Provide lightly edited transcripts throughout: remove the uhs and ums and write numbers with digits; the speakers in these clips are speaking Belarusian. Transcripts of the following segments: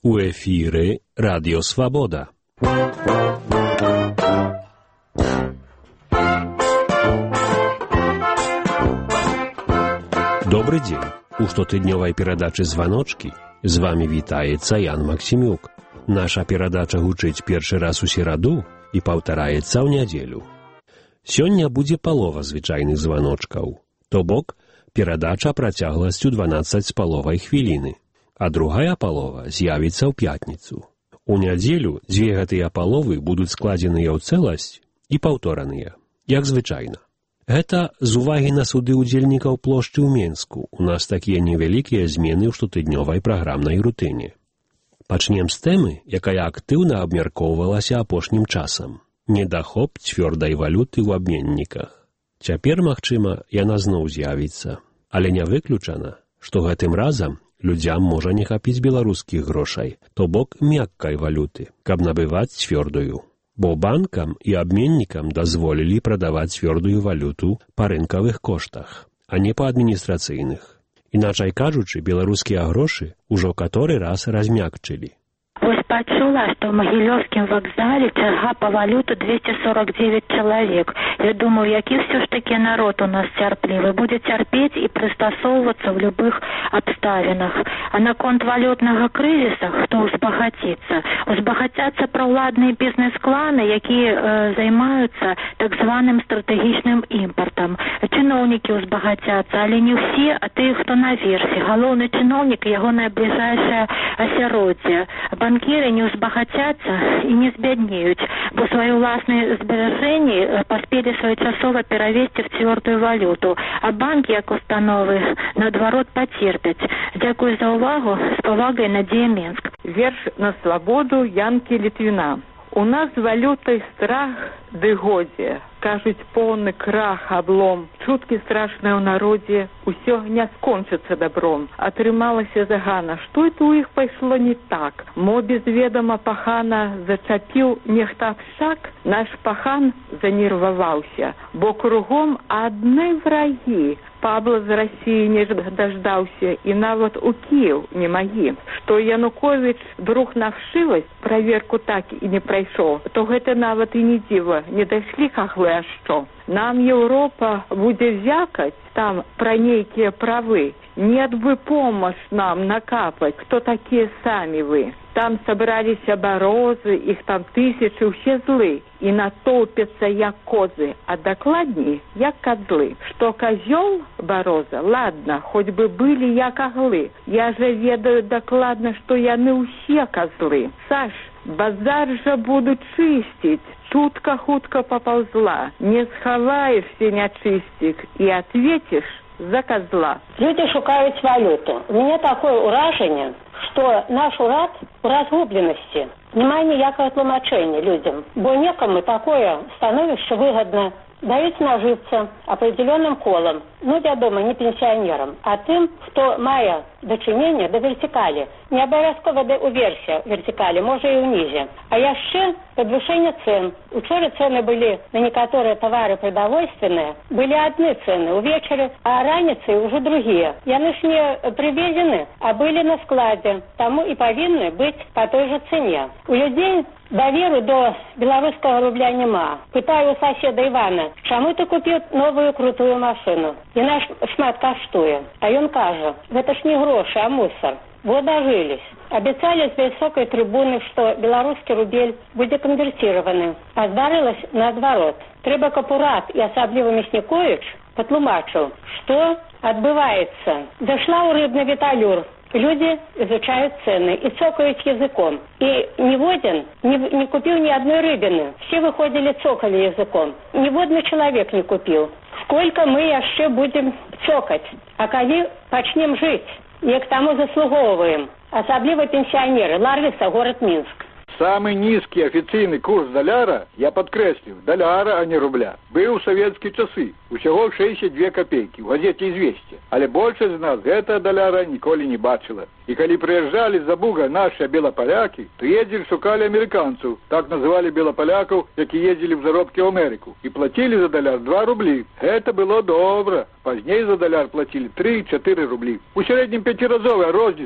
У эфире Радио Свобода. Добрый день. У штотыднёвай перадачы «Званочки» з вами вітаецца Ян Максімюк. Наша перадача гучыць першы раз у сераду і паўтараецца ў нядзелю. Сёння будзе палова звычайных званочкаў, то бок перадача працягласцю 12,5 хвіліны, а другая палова з'явіцца ў пятніцу. У нядзелю дзве гэтыя паловы будуць складзеныя ў цэласць і паўтораныя, як звычайна. Гэта з увагі на суды ўдзельнікаў плошчы ў Менску. У нас такія невялікія змены ў штотыднёвай праграмнай рутыне. Пачнем з тэмы, якая актыўна абмяркоўвалася апошнім часам. Недахоп цвёрдай валюты ў абменніках. Цяпер, магчыма, яна зноў з'явіцца. Але не выключана, што гэтым разам людзям можа не хапіць беларускіх грошай, то бок мяккай валюты, каб набываць цвёрдую. Бо банкам і абменнікам дазволілі прадаваць цвёрдую валюту па рынкавых коштах, а не па адміністрацыйных. Іначай кажучы, беларускія грошы ўжо каторы раз размякчылі. Вось пачула, што ў Магілёўскім вакзале чарга па валюту 249 чалавек. Я думаю, які ўсё ж такі народ у нас цярплівы, будзе цярпець і прыстасоўвацца ў любых абставінах. А наконт валютнага крызіса, хто узбагаціцца? Узбагацяцца праўладныя бізнес-кланы, якія займаюцца так званым стратэгічным імпартам. Чыноўнікі узбагацяцца, але не ўсе, а тыя, хто наверсе. Галоўны чыноўнік і яго найбліжэйшае асяроддзе. Банкіры не узбагацяцца і не збяднеюць, бо свае ўласныя зберажэнні паспелі своечасова перавесці в цвёрдую валюту, а банкі, як установы, наадварот пацерпяць. Дзякую за ўвагу. З павагай, Надзея, Менск. Верш на свабоду Янкі Літвіна. У нас з валютай страх ды годзе. Кажуць, поўны крах, аблом. Чуткі страшныя ў народзе, усё не скончыцца добром. Атрымалася загана, што это ў іх пайшло не так. Мо без ведама пахана зачапіў нехта абшак, наш пахан занерваваўся, бо кругом адны врагі. Пабла з Расіі не даждаўся і нават у Кіеў не магі. Што Януковіч друг на вшывасць праверку так і не прайшоў, то гэта нават і не дзіва, не дайшлі каглы, а што? Нам Еўропа будзе вякаць там пра нейкія правы. Нет бы помощь нам накапаць, хто такія самі вы. Там сабраліся барозы, іх там тысячы, усе злы, і натоўпяцца як козы, а дакладней, як козлы. Што козёл, бароза, ладно, хоць бы былі як аглы. Я же ведаю дакладна, што яны ўсе козлы. Саш, базар жа будуць чысціць. Чутка хутка папаўзла. Не схаваешься, нячыстик, і ответишь за козла. Люди шукаюць валюту. У меня такое ўражанне, што наш урад у разгубленасці. Нема ніякага тлумачэння людям, бо некому такое становішча выгодна. Даюць нажыцца определенным колам, вядома, не пенсіянерам, а тым, хто мае дачыненне да вертикалі. Не абавязкова да уверсе вертикалі, можа і ўнізе. А яшчэ падвышэнне цэн. Учора цэны былі на некаторыя тавары прадавольственныя, былі адны цэны ўвечары, а раніцай ужо другія. Яны ж не прывезены, а былі на складзе, таму і павінны быць па той жа цэне. У людзей даверу до беларускага рубля няма. Пытаю у соседа Ивана, чаму ты купіў новую крутую машину? Яна шмат каштуе. А ён кажа, гэта ж не грошы, а мусор. Вот дожились. Обещали с высокой трибуны, что белорусский рубель будет конвертированы. А здарилось наоборот. Трэба капурат и особливо Мясникович потлумачил, что отбывается. Зашла у рыбный виталюр. Люди изучают цены и цокают языком. И Неводин не купил ни одной рыбины. Все выходили, цокали языком. Ниводный человек не купил. Сколько мы еще будем цокать? А коли почнем жить? И к тому заслуговываем. Особливо пенсионеры. Лариса, город Минск. Самый низкий офиційний курс доляра, я подкреслив, доляра, а не рубля, был у советские часы. Усього 62 копейки, в газете «Известия». Але больше з нас гэта доляра ніколі не бачила. И коли приезжали за Буга наши белополяки, то ездили, шукали американцев, так называли белополяков, які ездили в заробки в Америку, и платили за доляр 2 рубли. Это было добро. Позднее за доляр платили 3-4 рубли. У середнем 5-разовая розница.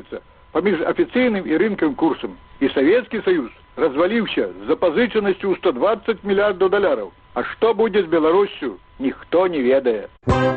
паміж афіцыйным і рынкавым курсам. І Савецкі Саюз разваліўся з запазычанасцю ў 120 мільярдаў даляраў. А што будзе з Беларуссю, ніхто не ведае.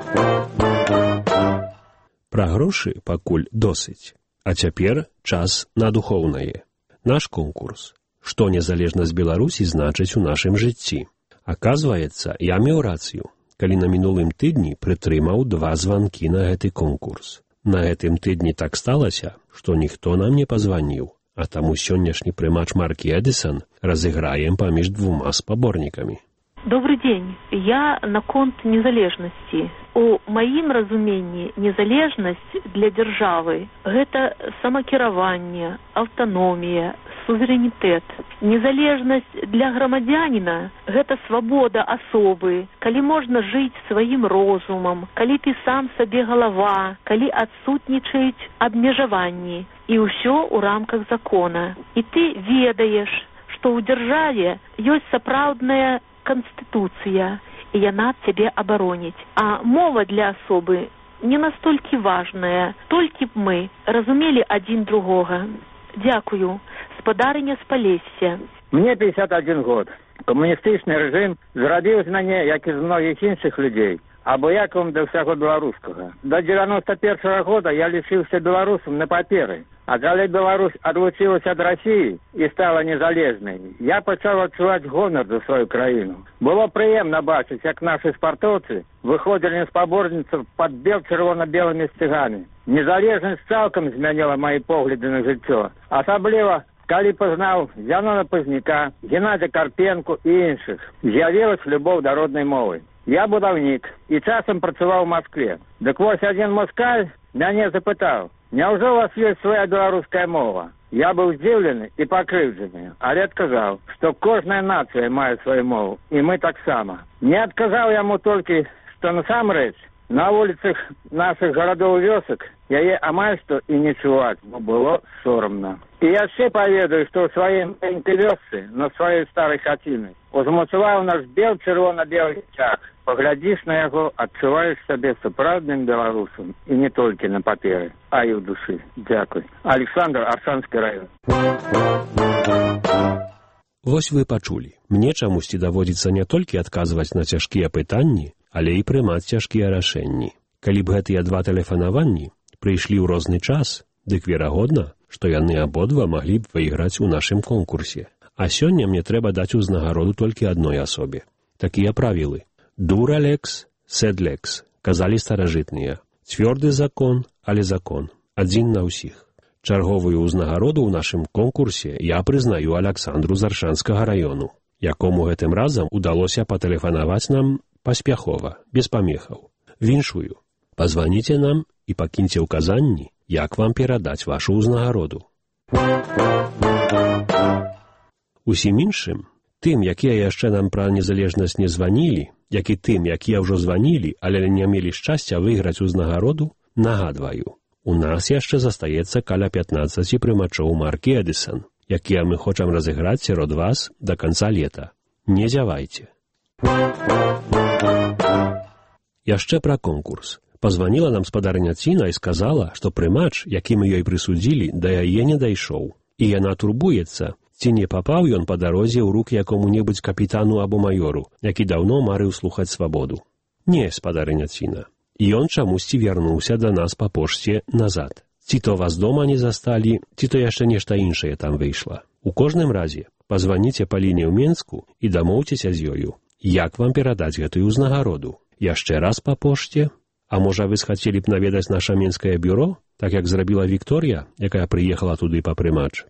Пра грошы пакуль досыць. А цяпер час на духоўнае. Наш конкурс. Што незалежнасць Беларусі значыць у нашым жыцці? Аказваецца, я меў рацыю, калі на мінулым тыдні прытрымаў 2 званкі на гэты конкурс. На гэтым тыдні так сталася, што ніхто нам не пазваніў, а таму сённяшні прымач маркі Эдисон разыграем паміж 2 спаборнікамі. Добрый день. Я наконт незалежнасці. У маім разуменні незалежнасць для дзяржавы – гэта самакіраванне, аўтаномія, суверэнітэт. Незалежнасць для грамадзяніна – гэта свабода асобы, калі можна жыць сваім розумам, калі ты сам сабе галава, калі адсутнічаюць абмежаванні, і ўсё ў рамках закона. І ты ведаеш, што ў дзяржаве ёсць сапраўдная Конституция, и яна цябе абароніць. А мова для асобы не настолькі важная, толькі б мы разумелі адзін другога. Дзякую. Спадарыня з Палесся. Мне 51 год. Камуністычны рэжым зрабіў з мяне, як і з многіх іншых людзей, абыякавым да ўсяго беларускага. До 91-го года я лічыўся беларусам на паперы. А калі Беларусь адлучылася ад Расіі і стала незалежнай, я пачаў адчуваць гонар за сваю краіну. Было прыемна бачыць, як нашы спартоўцы выходзілі на спаборніцтвы пад чырвона-белымі сцягамі. Незалежнасць цалкам змяніла мае погляды на жыццё. Асабліва, калі пазнаў Зянона Пазняка, Геннадзя Карпенку і іншых, з'явілася любоў да роднай мовы. Я будаўнік і часам працаваў у Маскве. Дык вось адзін москаль мяне запытаў: «Няўжо у вас ёсць свая беларуская мова?» Я быў здзіўлены і пакрыўджаны, але адказаў, што кожная нацыя мае сваю мову, і мы таксама. Не адказаў яму толькі, што насамрэч на вуліцах нашых гарадоў і вёсак яе амаль што і не чуваць, бо было сорамна. І яшчэ паведаю, што ў сваёй маленькай вёсцы, на сваёй старай хаціны, узмацаваў наш чырвона-белы сцяг. Паглядзіш на яго, адчуваеш сабе сапраўдным беларусам, і не толькі на паперы, а і ў душы. Дзякуй. Александр, Аршанскі раён. Вось вы пачулі. Мне чамусьці даводзіцца не толькі адказваць на цяжкія пытанні, але і прымаць цяжкія рашэнні. Калі б гэтыя 2 тэлефанаванні прыйшлі ў розны час, дык верагодна, што яны абодва маглі б выйграць у нашым конкурсе. А сёння мне трэба даць узнагароду толькі адной асобе. Такія правілы. Дуралекс, седлекс, казалі старажытныя. Цвёрды закон, але закон. Адзін на ўсіх. Чарговую ўзнагароду ў нашым конкурсе я прызнаю Аляксандру з Аршанскага раёну, якому гэтым разам удалося патэлефанаваць нам паспяхова, без памехаў. Віншую. Пазваніце нам і пакіньце ўказанні, як вам перадаць вашу ўзнагароду. Усім іншым, тым, якія яшчэ нам пра незалежнасць не званілі, як і тым, якія ўжо званілі, але не мелі шчасця выйграць узнагароду, нагадваю. У нас яшчэ застаецца каля 15 прымачоў маркі Эдисон, якія мы хочам разыграць сярод вас да канца лета. Не зявайце. Яшчэ пра конкурс. Пазваніла нам спадарыня Ціна і сказала, што прымач, які мы ёй прысудзілі, да яе не дайшоў. І яна турбуецца, ці не папаў ён па дарозе ў рук якому-небудзь капітану або маёру, які даўно марыў слухаць свабоду. Не, спадарыня Ціна. Ён чамусьці вярнуўся да нас па пошце назад. Ці то вас дома не засталі, ці то яшчэ нешта іншае там выйшла. У кожным разе пазваніце Паліне ў Менску і дамоўцеся з ёю, як вам перадаць гэтую ўзнагароду. Яшчэ раз па пошце? А можа вы схацелі б наведаць наша менскае бюро, так як зрабіла Вікторія, якая прыехала туды па прымач?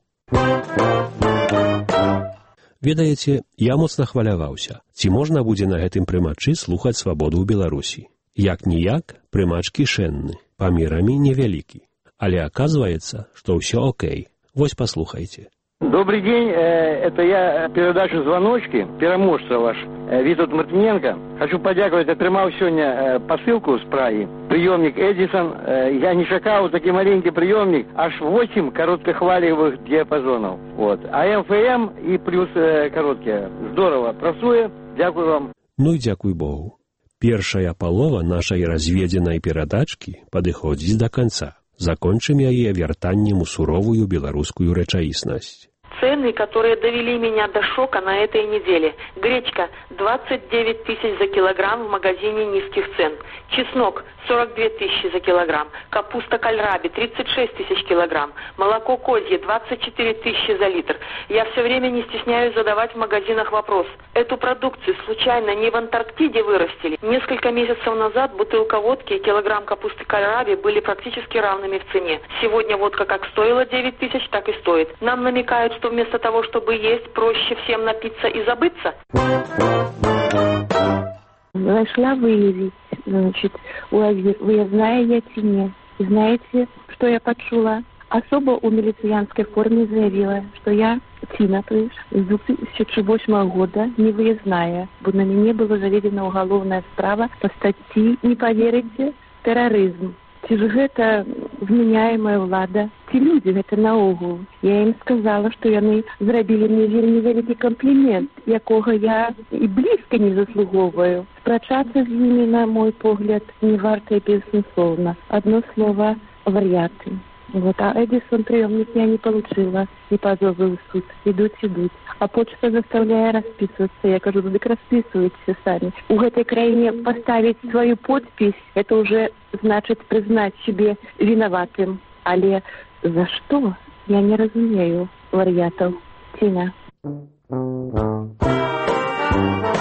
Ведаеце, я моцна хваляваўся, ці можна будзе на гэтым прымачы слухаць свабоду ў Беларусі. Як-ніяк, прымач кішэнны, памерамі невялікі. Але оказывается, что все окей. Вось послухайте. Добрый день, это я, передачу «Звоночки», пераможца ваш, Вітаўт Мартыненко. Хочу подякаваць, атрымаў сёння посылку з Прагі. Приемник Эдисон, я не чакаў, такі маленькі приемник, аж 8 короткохвалевых диапазонов. Вот. А МФМ и плюс короткие. Здорово працуе, дякую вам. Ну и дякуй Богу. Першая палова нашай разведзенай перадачкі падыходзіць да канца. Закончым яе вяртаннем у суровую беларускую рэчаіснасць. Цены, которые довели меня до шока на этой неделе. Гречка 29 тысяч за килограмм в магазине низких цен. Чеснок 42 тысячи за килограмм. Капуста кальраби 36 тысяч килограмм. Молоко козье 24 тысячи за литр. Я все время не стесняюсь задавать в магазинах вопрос. Эту продукцию случайно не в Антарктиде вырастили? Несколько месяцев назад бутылка водки и килограмм капусты кальраби были практически равными в цене. Сегодня водка как стоила 9 тысяч, так и стоит. Нам намекают, что вместо того, чтобы есть, проще всем напиться и забыться. Зашла выявить, значит, выездная я ці не. И знаете, что я почула? Особо у милициянской форме заявила, что я Тина, то есть, с 2008 года не выездная, бо на меня была заведена уголовная справа по статье, не поверите, терроризм. Ці ж гэта вменяемая ўлада, ці людзі гэта наогул. Я ім сказала, што яны зрабілі мне вельмі вялікі камплімент, якога я і блізка не заслугоўваю. Спрачацца з імі, на мой погляд, не варта і бессэнсоўна. Одно слово — вар'яты. Вот, а Эдисон приемник я не получила, и позовы в суд. Идут. А почта заставляет расписываться. Я кажу, ну так расписывайтесь сами. У этой краине поставить свою подпись, это уже значит признать себе виноватым. Але за что? Я не разумею вар'ятов. Тина.